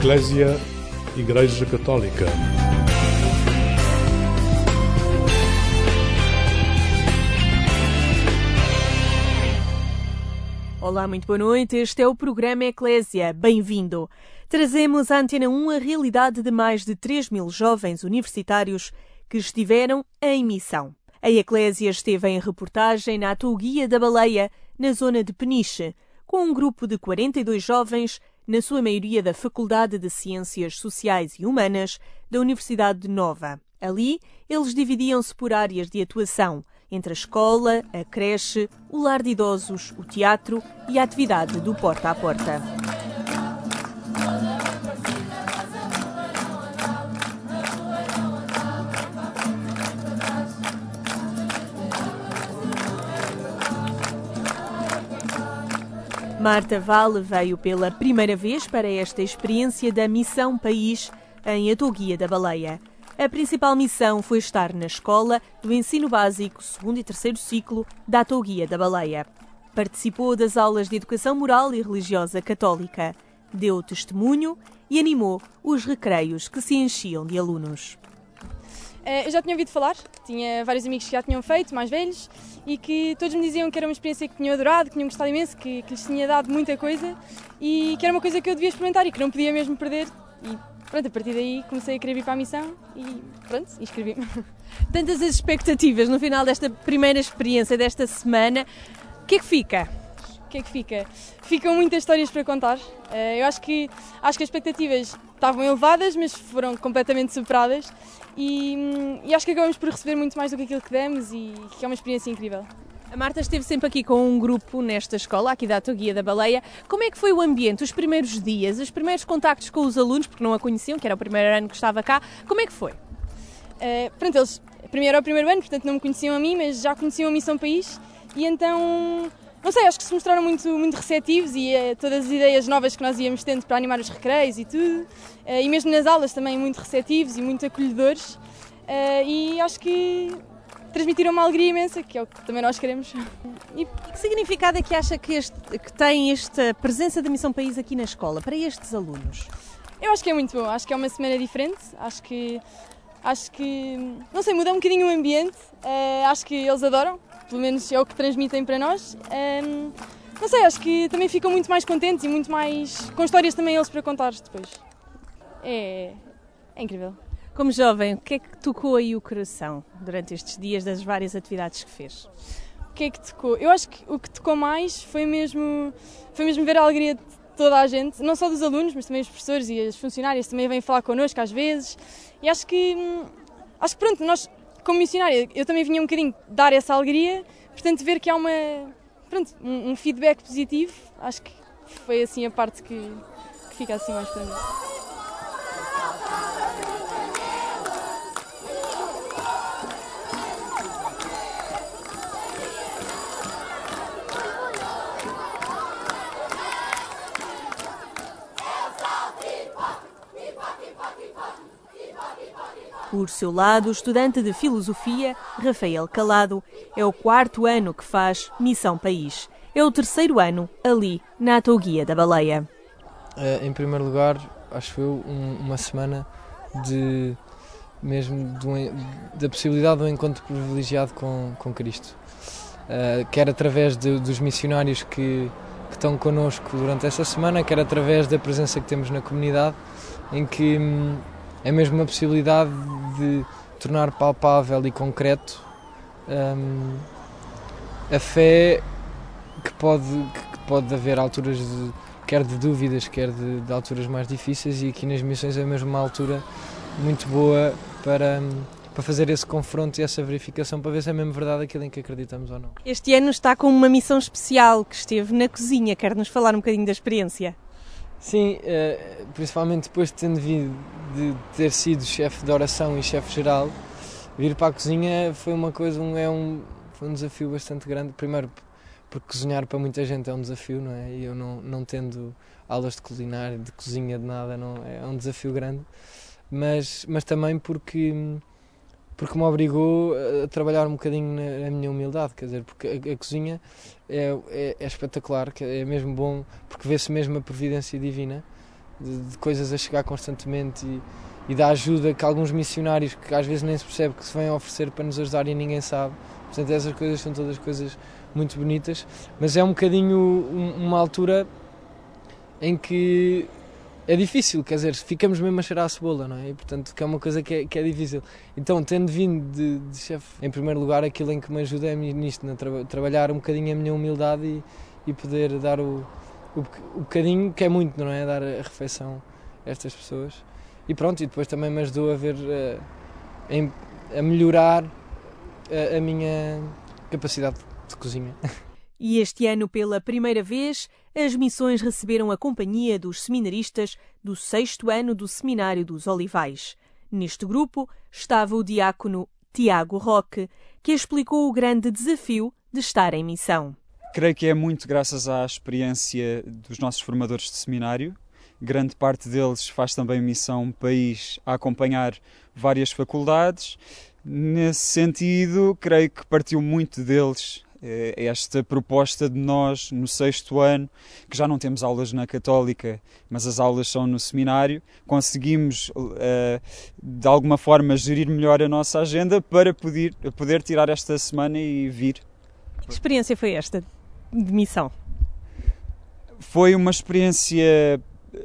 Eclésia, Igreja Católica. Olá, muito boa noite. Este é o programa Eclésia. Bem-vindo. Trazemos à Antena 1 a realidade de mais de 3.000 jovens universitários que estiveram em missão. A Eclésia esteve em reportagem na Atauguia da Baleia, na zona de Peniche, com um grupo de 42 jovens, na sua maioria da Faculdade de Ciências Sociais e Humanas da Universidade de Nova. Ali, eles dividiam-se por áreas de atuação, entre a escola, a creche, o lar de idosos, o teatro e a atividade do porta a porta. Marta Vale veio pela primeira vez para esta experiência da Missão País em Atauguia da Baleia. A principal missão foi estar na escola do ensino básico, segundo e terceiro ciclo da Atauguia da Baleia. Participou das aulas de educação moral e religiosa católica, deu testemunho e animou os recreios que se enchiam de alunos. Eu já tinha ouvido falar, tinha vários amigos que já tinham feito, mais velhos, e que todos me diziam que era uma experiência que tinham adorado, que tinham gostado imenso, que lhes tinha dado muita coisa e que era uma coisa que eu devia experimentar e que não podia mesmo perder. E pronto, a partir daí comecei a querer vir para a missão e pronto, inscrevi-me. Tantas as expectativas no final desta primeira experiência, desta semana, o que é que fica? O que é que fica? Ficam muitas histórias para contar. Eu acho que as expectativas estavam elevadas, mas foram completamente superadas e acho que acabamos por receber muito mais do que aquilo que demos e que é uma experiência incrível. A Marta esteve sempre aqui com um grupo nesta escola, aqui da Atauguia da Baleia. Como é que foi o ambiente, os primeiros dias, os primeiros contactos com os alunos, porque não a conheciam, que era o primeiro ano que estava cá, como é que foi? Pronto, eles primeiro era o primeiro ano, portanto não me conheciam a mim, mas já conheciam a Missão País e então, não sei, acho que se mostraram muito receptivos e todas as ideias novas que nós íamos tendo para animar os recreios e tudo, e mesmo nas aulas também muito receptivos e muito acolhedores, e acho que transmitiram uma alegria imensa, que é o que também nós queremos. E que significado é que acha que tem esta presença da Missão País aqui na escola, para estes alunos? Eu acho que é muito bom, acho que é uma semana diferente, acho que não sei, muda um bocadinho o ambiente, acho que eles adoram, pelo menos é o que transmitem para nós. Não sei, acho que também ficam muito mais contentes e muito mais com histórias também eles para contar depois. É incrível. Como jovem, o que é que tocou aí o coração durante estes dias das várias atividades que fez? O que é que tocou? Eu acho que o que tocou mais foi mesmo ver a alegria de toda a gente, não só dos alunos, mas também os professores e as funcionárias também vêm falar connosco às vezes. E acho que pronto, nós como missionária, eu também vinha um bocadinho dar essa alegria, portanto ver que há um feedback positivo, acho que foi assim a parte que fica assim mais para mim. Por seu lado, o estudante de Filosofia, Rafael Calado, é o 4º ano que faz Missão País. É o 3º ano ali na Atauguia da Baleia. Em primeiro lugar, acho que foi uma semana da possibilidade de um encontro privilegiado com Cristo. Quer através dos missionários que estão connosco durante essa semana, quer através da presença que temos na comunidade, em que é mesmo uma possibilidade de tornar palpável e concreto a fé que pode haver alturas quer de dúvidas, quer de alturas mais difíceis, e aqui nas missões é mesmo uma altura muito boa para fazer esse confronto e essa verificação, para ver se é mesmo verdade aquilo em que acreditamos ou não. Este ano está com uma missão especial que esteve na cozinha. Quer-nos falar um bocadinho da experiência? Sim, principalmente depois de ter sido chefe de oração e chefe geral, vir para a cozinha foi foi um desafio bastante grande. Primeiro, porque cozinhar para muita gente é um desafio, não é? E eu não tendo aulas de culinária, de cozinha, de nada, não, é um desafio grande. Mas também porque me obrigou a trabalhar um bocadinho na minha humildade, quer dizer, porque a cozinha é espetacular, é mesmo bom, porque vê-se mesmo a providência divina de coisas a chegar constantemente e da ajuda que alguns missionários, que às vezes nem se percebe, que se vêm oferecer para nos ajudar e ninguém sabe. Portanto, essas coisas são todas coisas muito bonitas, mas é um bocadinho uma altura em que é difícil, quer dizer, ficamos mesmo a cheirar a cebola, não é? E, portanto, que é uma coisa que é difícil. Então, tendo vindo de chefe, em primeiro lugar, aquilo em que me ajuda é nisto, trabalhar um bocadinho a minha humildade e poder dar o bocadinho, que é muito, não é? Dar a refeição a estas pessoas. E pronto, e depois também me ajudou a ver, a melhorar a minha capacidade de cozinha. E este ano, pela primeira vez, as missões receberam a companhia dos seminaristas do 6º ano do Seminário dos Olivais. Neste grupo estava o diácono Tiago Roque, que explicou o grande desafio de estar em missão. Creio que é muito graças à experiência dos nossos formadores de seminário. Grande parte deles faz também missão país a acompanhar várias faculdades. Nesse sentido, creio que partiu muito deles esta proposta de nós, no 6º ano, que já não temos aulas na Católica, mas as aulas são no seminário, conseguimos, de alguma forma, gerir melhor a nossa agenda para poder tirar esta semana e vir. Que experiência foi esta de missão? Foi uma experiência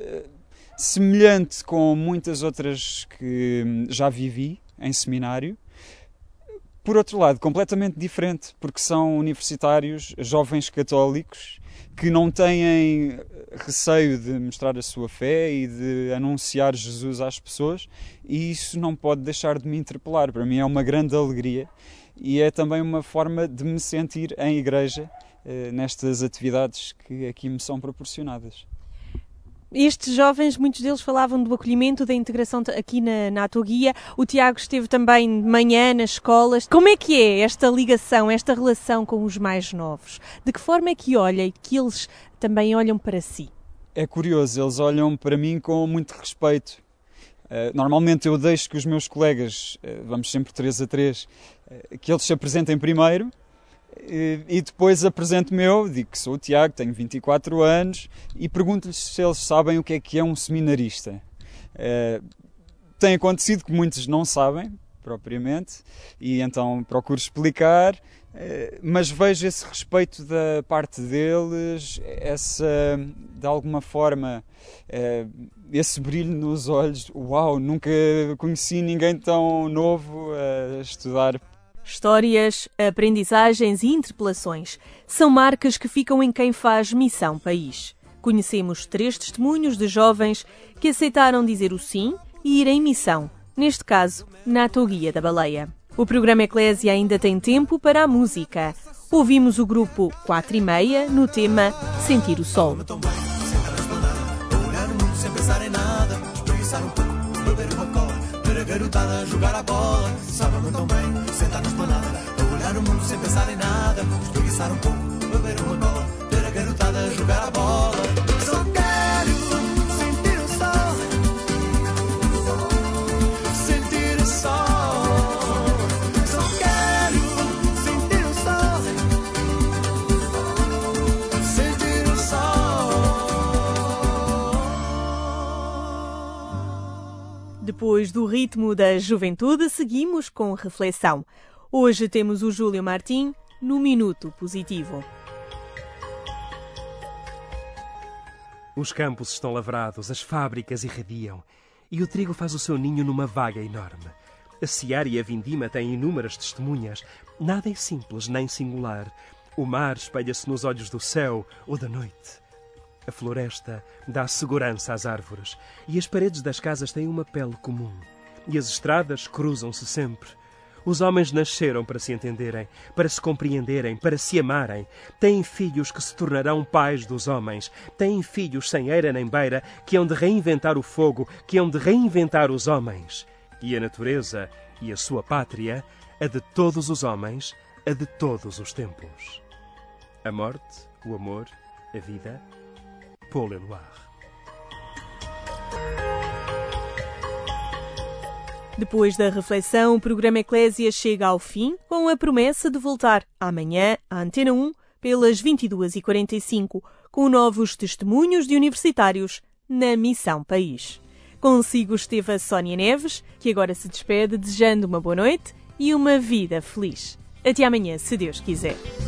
semelhante com muitas outras que já vivi em seminário. Por outro lado, completamente diferente, porque são universitários, jovens católicos, que não têm receio de mostrar a sua fé e de anunciar Jesus às pessoas, e isso não pode deixar de me interpelar. Para mim é uma grande alegria e é também uma forma de me sentir em igreja nestas atividades que aqui me são proporcionadas. Estes jovens, muitos deles falavam do acolhimento, da integração aqui na Atoguia. O Tiago esteve também de manhã nas escolas. Como é que é esta ligação, esta relação com os mais novos? De que forma é que olha e que eles também olham para si? É curioso, eles olham para mim com muito respeito. Normalmente eu deixo que os meus colegas, vamos sempre 3 a 3, que eles se apresentem primeiro. E depois apresento-me eu, digo que sou o Tiago, tenho 24 anos e pergunto-lhes se eles sabem o que é um seminarista. Tem acontecido que muitos não sabem, propriamente, e então procuro explicar, mas vejo esse respeito da parte deles, de alguma forma, esse brilho nos olhos. Uau, nunca conheci ninguém tão novo a estudar. Histórias, aprendizagens e interpelações são marcas que ficam em quem faz Missão País. Conhecemos 3 testemunhos de jovens que aceitaram dizer o sim e ir em missão, neste caso, na Atoguia da Baleia. O programa Eclésia ainda tem tempo para a música. Ouvimos o grupo 4:30 no tema Sentir o Sol. Garotada, jogar a bola, sabe-me tão bem, sentar na esplanada, a olhar o mundo sem pensar em nada, espreguiçar um pouco, beber uma cola, ver a garotada jogar a bola. Só quero sentir o sol, sentir o sol. Só quero sentir o sol, sentir o sol. Depois do ritmo da juventude, seguimos com reflexão. Hoje temos o Júlio Martim no Minuto Positivo. Os campos estão lavrados, as fábricas irradiam, e o trigo faz o seu ninho numa vaga enorme. A seara e a vindima têm inúmeras testemunhas. Nada é simples nem singular. O mar espelha-se nos olhos do céu ou da noite. A floresta dá segurança às árvores e as paredes das casas têm uma pele comum. E as estradas cruzam-se sempre. Os homens nasceram para se entenderem, para se compreenderem, para se amarem. Têm filhos que se tornarão pais dos homens. Têm filhos sem eira nem beira, que hão de reinventar o fogo, que hão de reinventar os homens. E a natureza e a sua pátria, a de todos os homens, a de todos os tempos. A morte, o amor, a vida... Paul Eluard. Depois da reflexão, o programa Eclésia chega ao fim com a promessa de voltar amanhã à Antena 1 pelas 22h45 com novos testemunhos de universitários na Missão País. Consigo esteve a Sónia Neves, que agora se despede desejando uma boa noite e uma vida feliz. Até amanhã, se Deus quiser.